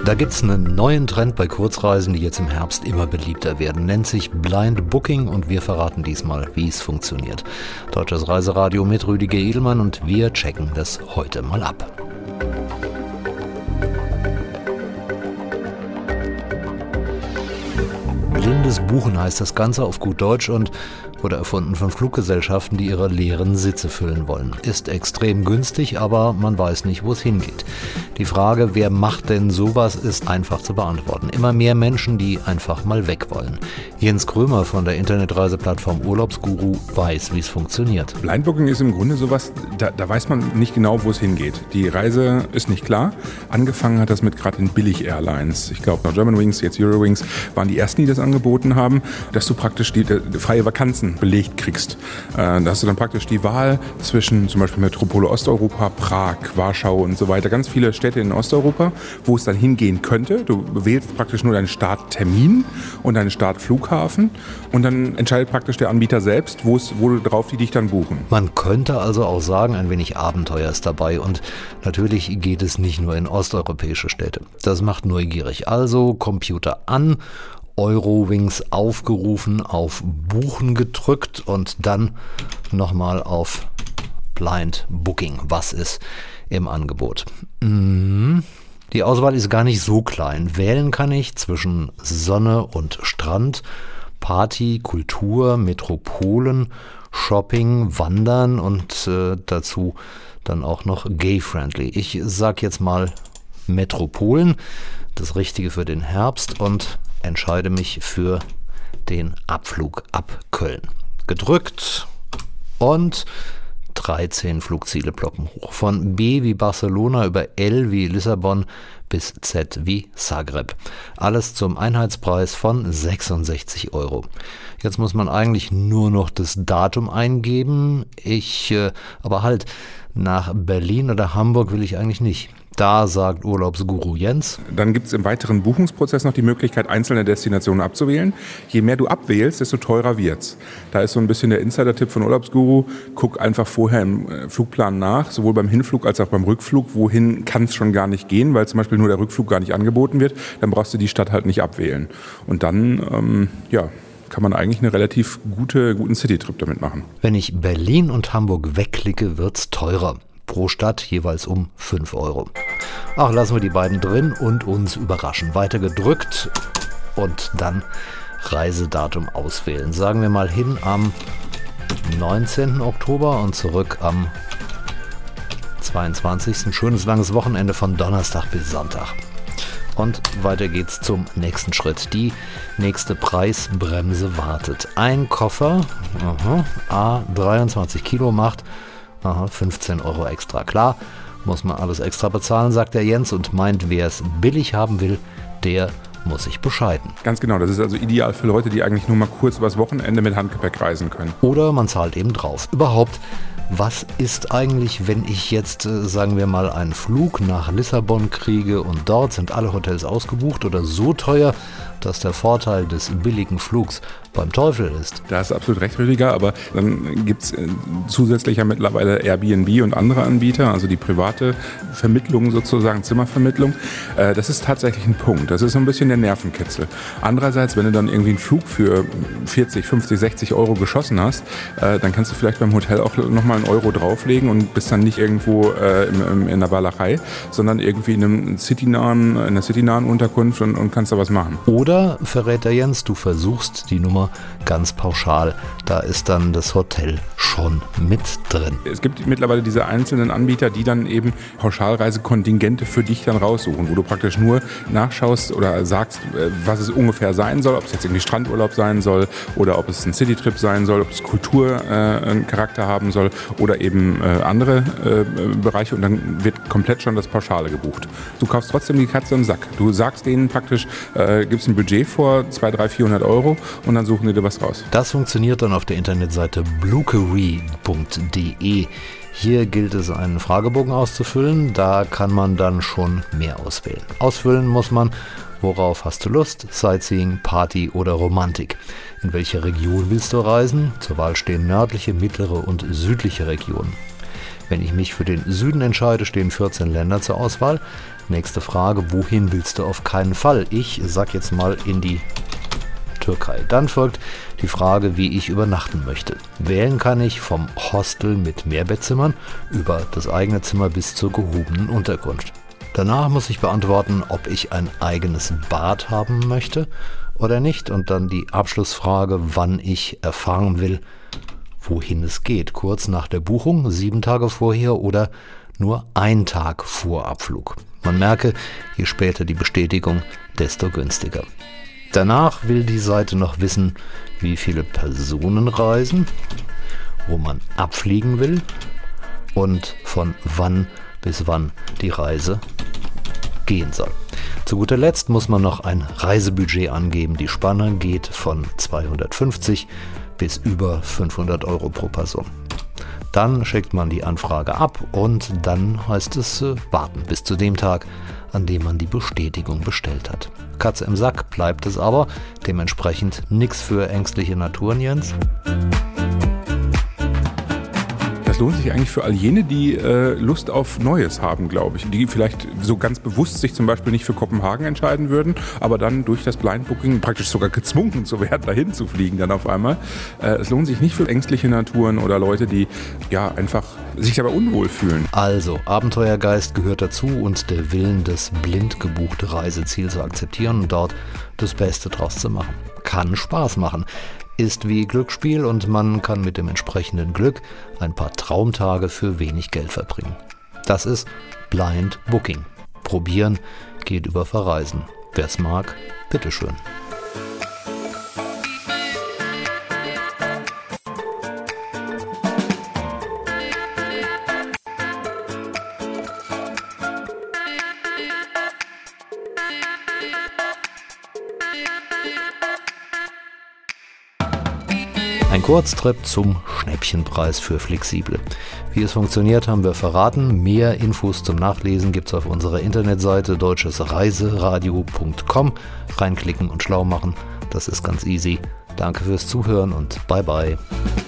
Da gibt's einen neuen Trend bei Kurzreisen, die jetzt im Herbst immer beliebter werden. Nennt sich Blind Booking und wir verraten diesmal, wie es funktioniert. Deutsches Reiseradio mit Rüdiger Edelmann und wir checken das heute mal ab. Blindes Buchen heißt das Ganze auf gut Deutsch und wurde erfunden von Fluggesellschaften, die ihre leeren Sitze füllen wollen. Ist extrem günstig, aber man weiß nicht, wo es hingeht. Die Frage, wer macht denn sowas, ist einfach zu beantworten. Immer mehr Menschen, die einfach mal weg wollen. Jens Krömer von der Internetreiseplattform Urlaubsguru weiß, wie es funktioniert. Blindbooking ist im Grunde sowas, da weiß man nicht genau, wo es hingeht. Die Reise ist nicht klar. Angefangen hat das mit gerade den Billig-Airlines. Ich glaube, Germanwings, jetzt Eurowings, waren die ersten, die das angeboten haben, dass du praktisch die freie Vakanzen belegt kriegst. Da hast du dann praktisch die Wahl zwischen zum Beispiel Metropole Osteuropa, Prag, Warschau und so weiter. Ganz viele Städte in Osteuropa, wo es dann hingehen könnte. Du wählst praktisch nur deinen Starttermin und deinen Startflughafen und dann entscheidet praktisch der Anbieter selbst, wo drauf die dich dann buchen. Man könnte also auch sagen, ein wenig Abenteuer ist dabei und natürlich geht es nicht nur in osteuropäische Städte. Das macht neugierig. Also Computer an, Eurowings aufgerufen, auf Buchen gedrückt und dann nochmal auf Blind Booking. Was ist im Angebot? Die Auswahl ist gar nicht so klein. Wählen kann ich zwischen Sonne und Strand, Party, Kultur, Metropolen, Shopping, Wandern und dazu dann auch noch gay-friendly. Ich sag jetzt mal Metropolen, das Richtige für den Herbst und entscheide mich für den Abflug ab Köln. Gedrückt und 13 Flugziele ploppen hoch. Von B wie Barcelona über L wie Lissabon bis Z wie Zagreb. Alles zum Einheitspreis von 66 €. Jetzt muss man eigentlich nur noch das Datum eingeben. Aber halt, nach Berlin oder Hamburg will ich eigentlich nicht. Da sagt Urlaubsguru Jens. Dann gibt es im weiteren Buchungsprozess noch die Möglichkeit, einzelne Destinationen abzuwählen. Je mehr du abwählst, desto teurer wird's. Da ist so ein bisschen der Insider-Tipp von Urlaubsguru. Guck einfach vorher im Flugplan nach, sowohl beim Hinflug als auch beim Rückflug. Wohin kann es schon gar nicht gehen, weil zum Beispiel nur der Rückflug gar nicht angeboten wird. Dann brauchst du die Stadt halt nicht abwählen. Und dann, kann man eigentlich einen relativ guten Citytrip damit machen. Wenn ich Berlin und Hamburg wegklicke, wird's teurer. Pro Stadt jeweils um 5 €. Ach, lassen wir die beiden drin und uns überraschen. Weiter gedrückt und dann Reisedatum auswählen. Sagen wir mal hin am 19. Oktober und zurück am 22. Schönes langes Wochenende von Donnerstag bis Sonntag. Und weiter geht's zum nächsten Schritt. Die nächste Preisbremse wartet. Ein Koffer, 23 Kilo macht 15 € extra. Klar, muss man alles extra bezahlen, sagt der Jens und meint, wer es billig haben will, der muss sich bescheiden. Ganz genau, das ist also ideal für Leute, die eigentlich nur mal kurz übers Wochenende mit Handgepäck reisen können. Oder man zahlt eben drauf. Überhaupt, was ist eigentlich, wenn ich jetzt, sagen wir mal, einen Flug nach Lissabon kriege und dort sind alle Hotels ausgebucht oder so teuer, dass der Vorteil des billigen Flugs beim Teufel ist? Da hast du absolut recht, Rüdiger, aber dann gibt es zusätzlich ja mittlerweile Airbnb und andere Anbieter, also die private Vermittlung sozusagen, Zimmervermittlung. Das ist tatsächlich ein Punkt. Das ist so ein bisschen der Nervenkitzel. Andererseits, wenn du dann irgendwie einen Flug für 40, 50, 60 € geschossen hast, dann kannst du vielleicht beim Hotel auch nochmal einen Euro drauflegen und bist dann nicht irgendwo in der Walachei, sondern irgendwie in einer citynahen Unterkunft und kannst da was machen. Oder, verrät der Jens, du versuchst die Nummer ganz pauschal. Da ist dann das Hotel schon mit drin. Es gibt mittlerweile diese einzelnen Anbieter, die dann eben Pauschalreisekontingente für dich dann raussuchen, wo du praktisch nur nachschaust oder sagst, was es ungefähr sein soll, ob es jetzt irgendwie Strandurlaub sein soll oder ob es ein Citytrip sein soll, ob es Kulturcharakter haben soll oder eben andere Bereiche und dann wird komplett schon das Pauschale gebucht. Du kaufst trotzdem die Katze im Sack. Du sagst denen praktisch, gibst ein Budget vor, 200, 300, 400 € und dann suchen die dir was raus. Das funktioniert dann auf der Internetseite blukery.de. Hier gilt es, einen Fragebogen auszufüllen. Da kann man dann schon mehr auswählen. Ausfüllen muss man, worauf hast du Lust? Sightseeing, Party oder Romantik? In welche Region willst du reisen? Zur Wahl stehen nördliche, mittlere und südliche Regionen. Wenn ich mich für den Süden entscheide, stehen 14 Länder zur Auswahl. Nächste Frage, wohin willst du auf keinen Fall? Ich sag jetzt mal in die Türkei. Dann folgt die Frage, wie ich übernachten möchte. Wählen kann ich vom Hostel mit Mehrbettzimmern über das eigene Zimmer bis zur gehobenen Unterkunft. Danach muss ich beantworten, ob ich ein eigenes Bad haben möchte oder nicht. Und dann die Abschlussfrage, wann ich erfahren will, wohin es geht. Kurz nach der Buchung, 7 Tage vorher oder nur 1 Tag vor Abflug. Man merke, je später die Bestätigung, desto günstiger. Danach will die Seite noch wissen, wie viele Personen reisen, wo man abfliegen will und von wann bis wann die Reise gehen soll. Zu guter Letzt muss man noch ein Reisebudget angeben. Die Spanne geht von 250 bis über 500 Euro pro Person. Dann schickt man die Anfrage ab und dann heißt es warten bis zu dem Tag, an dem man die Bestätigung bestellt hat. Katze im Sack bleibt es aber, dementsprechend nichts für ängstliche Naturen, Jens. Das lohnt sich eigentlich für all jene, die Lust auf Neues haben, glaube ich. Die vielleicht so ganz bewusst sich zum Beispiel nicht für Kopenhagen entscheiden würden, aber dann durch das Blind Booking praktisch sogar gezwungen zu werden, dahin zu fliegen dann auf einmal. Es lohnt sich nicht für ängstliche Naturen oder Leute, die ja einfach sich dabei unwohl fühlen. Also, Abenteuergeist gehört dazu und der Willen, das blind gebuchte Reiseziel zu akzeptieren und dort das Beste draus zu machen. Kann Spaß machen. Ist wie Glücksspiel und man kann mit dem entsprechenden Glück ein paar Traumtage für wenig Geld verbringen. Das ist Blind Booking. Probieren geht über Verreisen. Wer's mag, bitteschön. Ein Kurztrip zum Schnäppchenpreis für Flexible. Wie es funktioniert, haben wir verraten. Mehr Infos zum Nachlesen gibt's auf unserer Internetseite deutschesreiseradio.com. Reinklicken und schlau machen, das ist ganz easy. Danke fürs Zuhören und bye bye.